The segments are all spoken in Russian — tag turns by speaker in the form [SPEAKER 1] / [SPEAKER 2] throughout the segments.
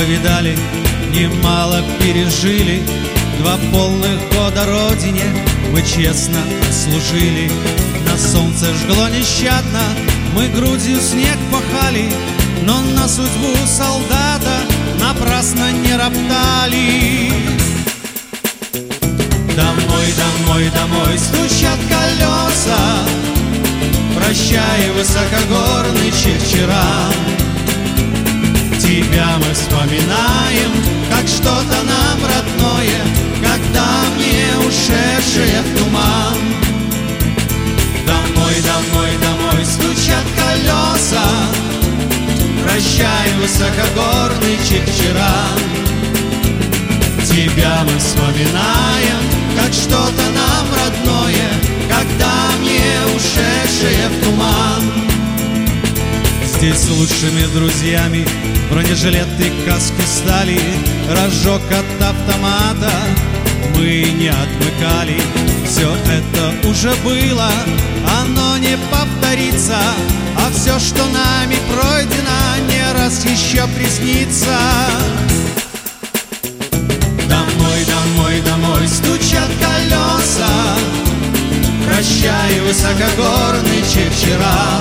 [SPEAKER 1] повидали, немало пережили. 2 полных года Родине мы честно служили. На солнце жгло нещадно, мы грудью снег пахали, но на судьбу солдата напрасно не роптали. Домой, домой, домой стучат колеса, прощай, высокогорный Чехчера. Тебя мы вспоминаем, как что-то нам родное, когда мне ушедшие в туман. Домой, домой, домой стучат колеса, прощай, высокогорный Чехчера. Тебя мы вспоминаем, как что-то нам родное, когда мне ушедшие в туман. Здесь с лучшими друзьями бронежилеты, каски стали, рожок от автомата мы не отмыкали. Все это уже было, оно не повторится, а все, что нами пройдено, не раз еще приснится. Домой, домой, домой стучат колеса, прощай, высокогорный Чехчера.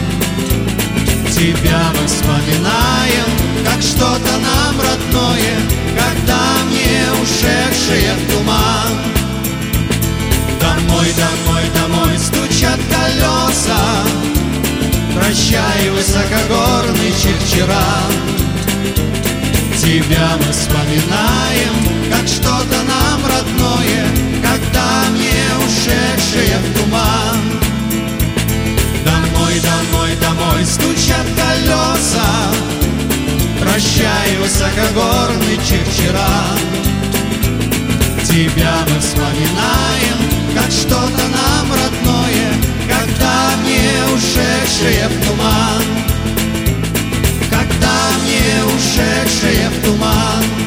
[SPEAKER 1] Тебя мы вспоминаем, как что-то нам родное, когда мне ушедшие в туман. Домой, домой, домой стучат колеса, прощай, высокогорный Чехчера. Тебя мы вспоминаем, как что-то нам родное, когда мне ушедшие в туман. Домой, домой, домой стучат колеса, прощай, высокогорный Чехчера. Тебя мы вспоминаем, как что-то нам родное, когда мне ушедшие в туман. Когда мне ушедшие в туман.